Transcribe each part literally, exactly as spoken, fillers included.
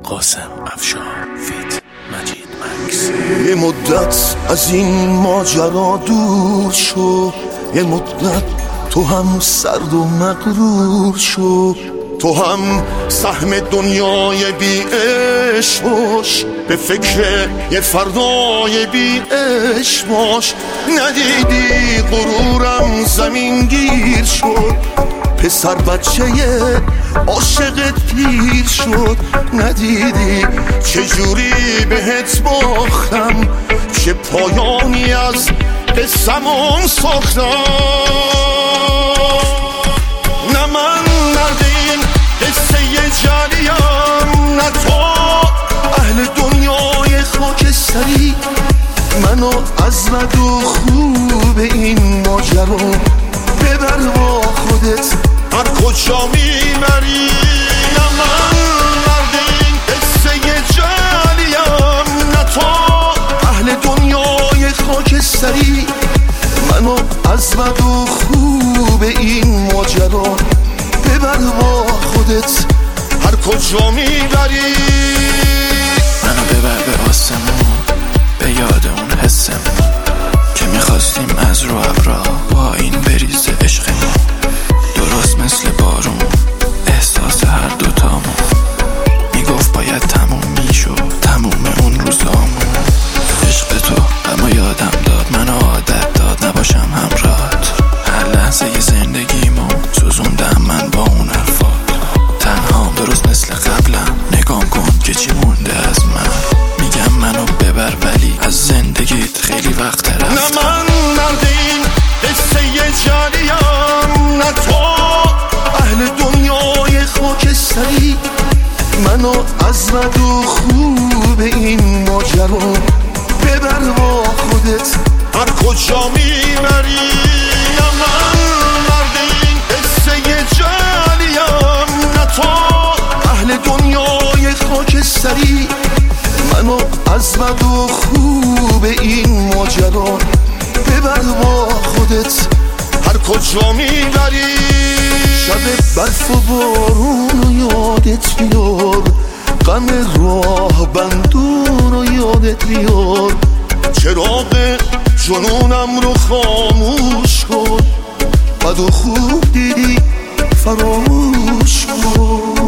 قاسم افشار فیت مجید مکس. یه مدت از این ماجرا دور شو، یه مدت تو هم سرد و مغرور شو، تو هم سهم دنیای بی عشق باش، به فکر یه فردای بی عشق باش. ندیدی غرورم زمین گیر شد، پسر بچه عاشقت پیر شد. ندیدی چجوری بهت باختم، چه پایانی از قصمون ساختم. نه من مرد این قصه جریم، نه تو اهل دنیای خاکستری. منو از بد و خوب این ماجرا ببر با خودت، هر کجا میبری. نه من مرد این قصه جریم، نه تو اهل دنیای خاکستری. منو از بد و خوب این ماجرا ببر با خودت، هر کجا میبری. منو ببر به آسمون، به یاد اون حسمون که میخواستیم از رو ابرا با این بریز عشقمون. درست مثل بارون احساس هر دوتامون میگفت باید تموم میشد، تموم اون روزامون. عشق تو اما یادم داد، منو عادت داد نباشم همراهت. هر لحظه زندگیمو سوزوندم من با اون حرفات. تنهام درست مثل قبلم، نگام کن که چی مونده از من. میگم منو ببر ولی از زندگیت خیلی وقت رفتم. نه من مرد این قصه جریم، نه تو اهل دنیای خاکستری. منو از بد و خوب این ماجرا ببر با خودت، هر کجا میبری. نه من مرد این قصه جریم، نه تو اهل دنیای خاکستری. منو از بد و خوب این ماجرا ببر با خودت، هر کجا میبری. شب برف و بارون و یادت بیار، غم راه بندون و یادت بیار. چراغ جنونم رو خاموش کن، بد و خوب دیدی فراموش کن.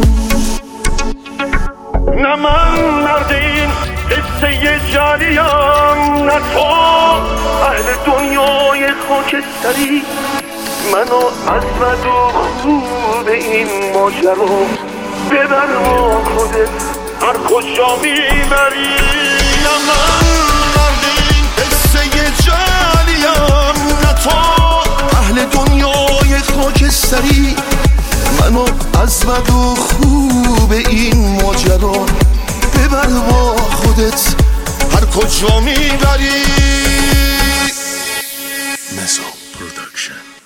نه من مرد این قصه جریم، نه تو اهل دنیای خاکستری. منو از بد و خوب این ماجرا ببر با خودت، هر کجا میبری. نه من مرد این قصه جریم، نه تو اهل دنیای خاکستری. منو از بد و خوب این ماجرا ببر با خودت، هر کجا میبری. مزو پروداکشن.